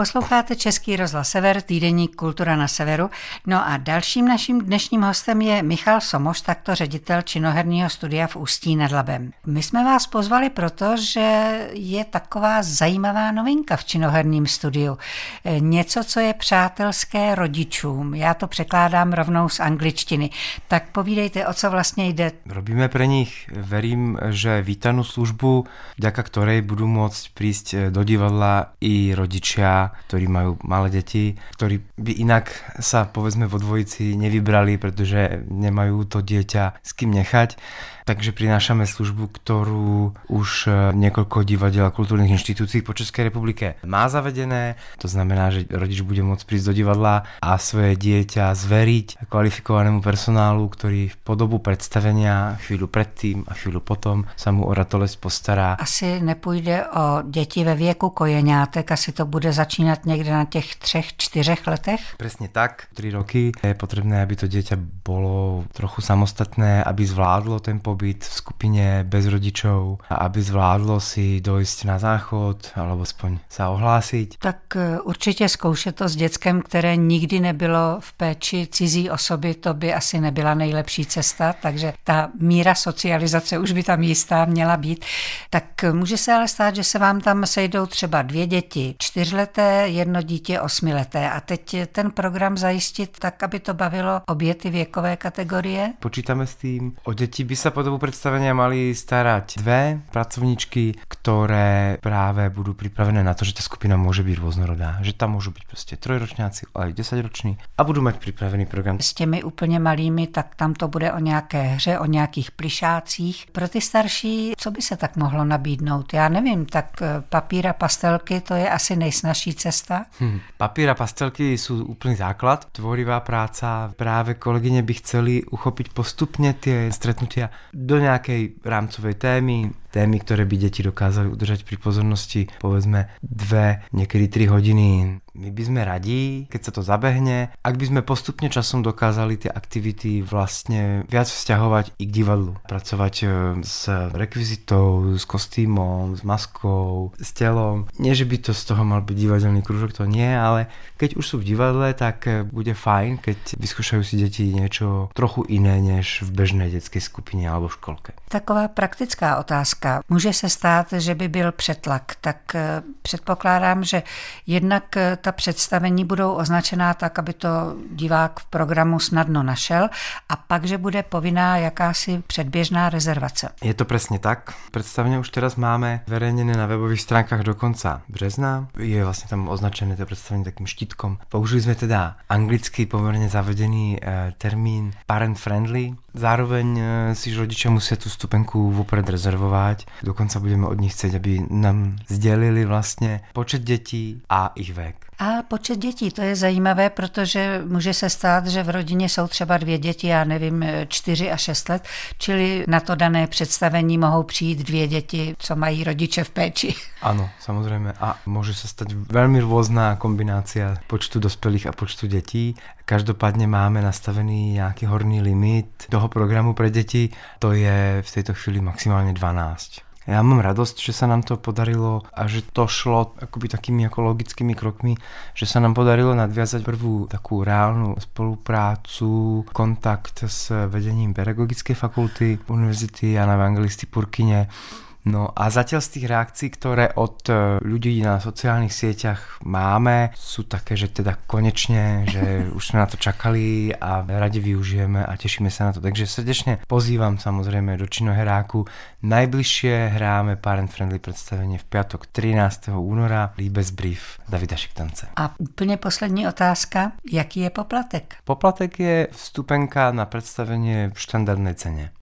Posloucháte Český rozhlas Sever, týdeník Kultura na Severu. No a dalším naším dnešním hostem je Michal Somoš, takto ředitel činoherního studia v Ústí nad Labem. My jsme vás pozvali proto, že je taková zajímavá novinka v činoherním studiu. Něco, co je přátelské rodičům. Já to překládám rovnou z angličtiny. Tak povídejte, o co vlastně jde. Robíme pre nich, verím, že vítanú službu, vďaka ktorej budú môcť prísť do divadla i rodičia, ktorí majú malé deti, ktorí by inak sa povedzme vo dvojici nevybrali, pretože nemajú to dieťa s kým nechať. Takže prinášame službu, ktorú už niekoľko divadiel a kultúrnych inštitúcií po Českej republike má zavedené. To znamená, že rodič bude môcť prísť do divadla a svoje dieťa zveriť kvalifikovanému personálu, ktorý po dobu predstavenia, chvíľu predtým a chvíľu potom sa mu o ratolesť postará. Asi nepůjde o děti ve věku kojeňátek, asi to bude začínat někde na těch 3-4 letech? Presne tak, 3 roky. Je potrebné, aby to dieťa bolo trochu samostatné, aby zvládlo ten pobyt v skupine bez rodičov a aby zvládlo si dojsť na záchod alebo aspoň sa ohlásiť. Tak určitě zkoušet to s dětskem, které nikdy nebylo v péči cizí osoby, to by asi nebyla nejlepší cesta, takže ta míra socializace už by tam jistá měla být. Tak může se ale stát, že se vám tam sejdou třeba 2 děti 4leté, 1 dítě 8leté a teď ten program zajistit tak, aby to bavilo obě ty věkové kategorie? Počítame s tým. O deti by sa po dobu predstavenia mali starať 2 pracovníčky, ktoré práve budú pripravené na to, že tá skupina môže byť rôznorodá. Že tam môžu byť proste 3ročňáci, ale aj 10roční a budú mať pripravený program. S těmi úplně malými, tak tam to bude o nějaké hře, o nějakých plišácích. Pro ty starší, co by se tak mohlo nabídnout? Já nevím, tak papír a pastelky, to je asi nejsnažší cesta. Papír a pastelky sú úplný základ. Tvorivá práca. Práve kolegyne by chceli uchopiť postupne tie stretnutia do nejakej rámcovej témy, ktoré by deti dokázali udržať pri pozornosti povedzme 2, niekedy 3 hodiny. My by sme radi, keď sa to zabehne, ak by sme postupne časom dokázali tie aktivity vlastne viac vzťahovať i k divadlu. Pracovať s rekvizitou, s kostýmom, s maskou, s telom. Nie, že by to z toho mal byť divadelný krúžok, to nie, ale keď už sú v divadle, tak bude fajn, keď vyskúšajú si deti niečo trochu iné, než v bežnej detskej skupine alebo v školke. Taková praktická otázka. Může se stát, že by byl přetlak, tak předpokládám, že jednak ta představení budou označená tak, aby to divák v programu snadno našel a pak, že bude povinná jakási předběžná rezervace. Je to presne tak. Predstavenie už teraz máme verejnené na webových stránkach do konca března. Je vlastne tam označené to predstavenie takým štítkom. Použili sme teda anglicky pomerne zavedený termín parent friendly. Zároveň si rodičia musia tú stupenku vopred rezervovať. Dokonca budeme od nich chcieť, aby nám sdělili vlastne počet detí a ich vek. A počet dětí, to je zajímavé, protože může se stát, že v rodině jsou třeba 2 děti, já nevím, 4 a 6 let, čili na to dané představení mohou přijít 2 děti, co mají rodiče v péči. Áno, samozrejme. A môže sa stať veľmi rôzna kombinácia počtu dospelých a počtu detí. Každopádne máme nastavený nejaký horný limit toho programu pre deti. To je v tejto chvíli maximálne 12. Ja mám radosť, že sa nám to podarilo a že to šlo akoby takými ako logickými krokmi, že sa nám podarilo nadviazať prvú takú reálnu spoluprácu, kontakt s vedením pedagogickej fakulty Univerzity Jana Evangelisty Purkyně. No a zatiaľ z tých reakcií, ktoré od ľudí na sociálnych sieťach máme, sú také, že teda konečne, že už sme na to čakali a radi využijeme a tešíme sa na to. Takže srdečne pozývam samozrejme do Činoheráku. Najbližšie hráme parent friendly predstavenie v piatok 13. února Liebesbrief Davida Šiktance. A úplne poslední otázka, jaký je poplatek? Poplatek je vstupenka na predstavenie v štandardnej cene.